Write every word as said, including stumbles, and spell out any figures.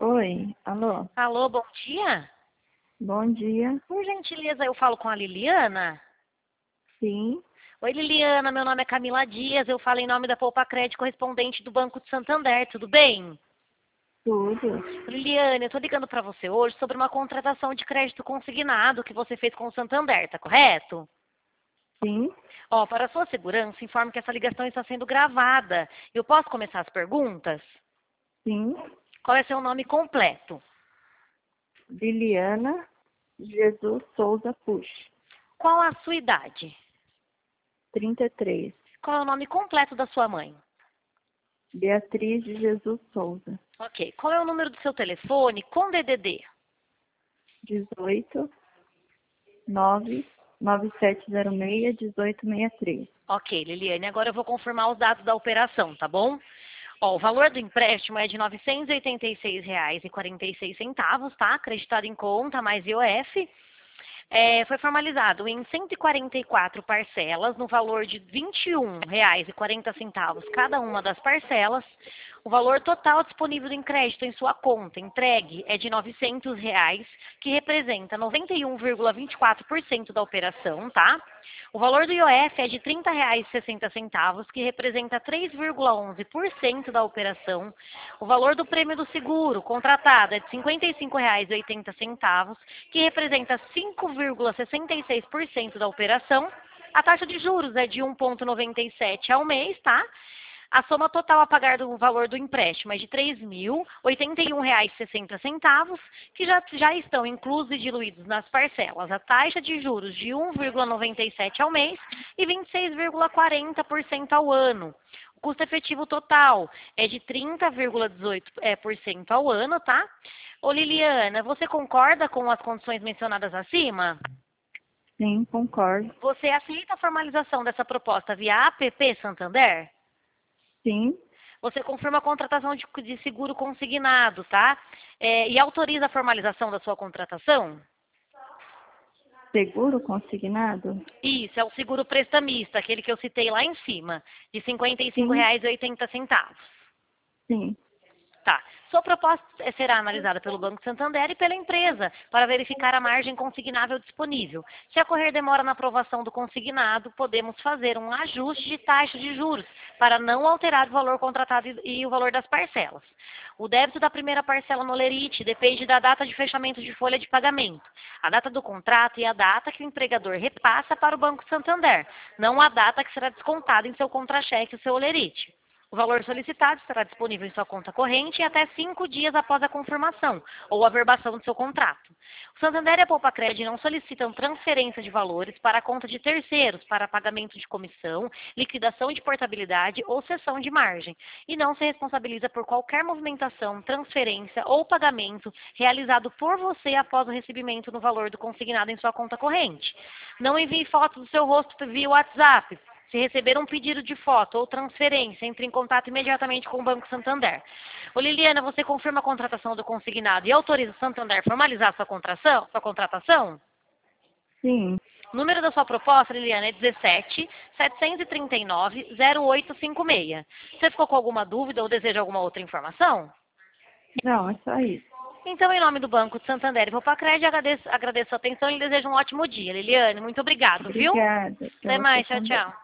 Oi, alô, Alô, bom dia. bom dia. Por gentileza, eu falo com a Liliana? Sim, Oi, Liliana, meu nome é Camila Dias, eu falo em nome da Poupa Crédito, correspondente do Banco de Santander, tudo bem? tudo. Liliana, eu estou ligando para você hoje sobre uma contratação de crédito consignado que você fez com o Santander, tá correto? Sim, Ó, para sua segurança, informo que essa ligação está sendo gravada. Eu posso começar as perguntas? sim. Qual é seu nome completo? Liliana Jesus Souza Push, Qual a sua idade? trinta e três. Qual é o nome completo da sua mãe? Beatriz de Jesus Souza, Ok. Qual é o número do seu telefone com D D D? dezoito, nove, nove sete zero seis, dezoito sessenta e três. Ok, Liliane, agora eu vou confirmar os dados da operação, tá bom? Ó, o valor do empréstimo é de novecentos e oitenta e seis reais e quarenta e seis centavos, tá? Acreditado em conta, mais I O F. É, foi formalizado em cento e quarenta e quatro parcelas, no valor de vinte e um reais e quarenta centavos cada uma das parcelas. O valor total disponível em crédito em sua conta entregue é de novecentos reais, que representa noventa e um vírgula vinte e quatro por cento da operação, tá? O valor do I O F é de trinta reais e sessenta centavos, que representa três vírgula onze por cento da operação. O valor do prêmio do seguro contratado é de cinquenta e cinco reais e oitenta centavos, que representa cinco vírgula sessenta e seis por cento da operação. A taxa de juros é de um vírgula noventa e sete ao mês, tá? A soma total a pagar do valor do empréstimo é de três mil e oitenta e um reais e sessenta centavos, que já, já estão inclusos e diluídos nas parcelas. A taxa de juros de um vírgula noventa e sete ao mês e vinte e seis vírgula quarenta por cento ao ano. O custo efetivo total é de trinta vírgula dezoito por cento ao ano, tá? Ô Liliana, você concorda com as condições mencionadas acima? Sim, concordo. Você aceita a formalização dessa proposta via A P P Santander? Sim, Você confirma a contratação de, de seguro consignado, tá? É, e autoriza a formalização da sua contratação? seguro consignado? Isso, é o seguro prestamista, aquele que eu citei lá em cima, de cinquenta e cinco Sim, reais e oitenta centavos. sim. Tá. Sua proposta será analisada pelo Banco Santander e pela empresa para verificar a margem consignável disponível. Se ocorrer demora na aprovação do consignado, podemos fazer um ajuste de taxa de juros para não alterar o valor contratado e o valor das parcelas. O débito da primeira parcela no Lerite depende da data de fechamento de folha de pagamento, a data do contrato e a data que o empregador repassa para o Banco Santander, não a data que será descontada em seu contra-cheque, o seu Lerite. O valor solicitado estará disponível em sua conta corrente em até cinco dias após a confirmação ou averbação do seu contrato. O Santander e a Poupa Crédito não solicitam transferência de valores para a conta de terceiros para pagamento de comissão, liquidação de portabilidade ou cessão de margem e não se responsabiliza por qualquer movimentação, transferência ou pagamento realizado por você após o recebimento no valor do consignado em sua conta corrente. Não envie fotos do seu rosto via WhatsApp. Se receber um pedido de foto ou transferência, entre em contato imediatamente com o Banco Santander. Ô Liliana, você confirma a contratação do consignado e autoriza o Santander a formalizar sua, contratação, sua contratação? Sim. O número da sua proposta, Liliana, é dezessete, setecentos e trinta e nove, zero oito cinco seis. Você ficou com alguma dúvida ou deseja alguma outra informação? Não, é só isso. Então, em nome do Banco de Santander e Poupa Crédito, agradeço, agradeço a atenção e lhe desejo um ótimo dia. Liliane, muito obrigado, viu? Obrigada. Pra Até você mais, tchau, também. tchau.